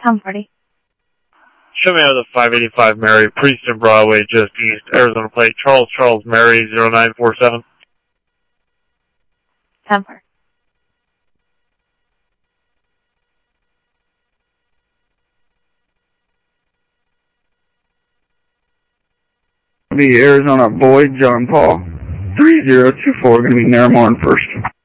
1040. Show me out of the 585 Mary, Preston Broadway, just east, Arizona plate, Charles Mary, 0947. 10-4. The Arizona Boyd, John Paul, 3024, going to be Narramore first.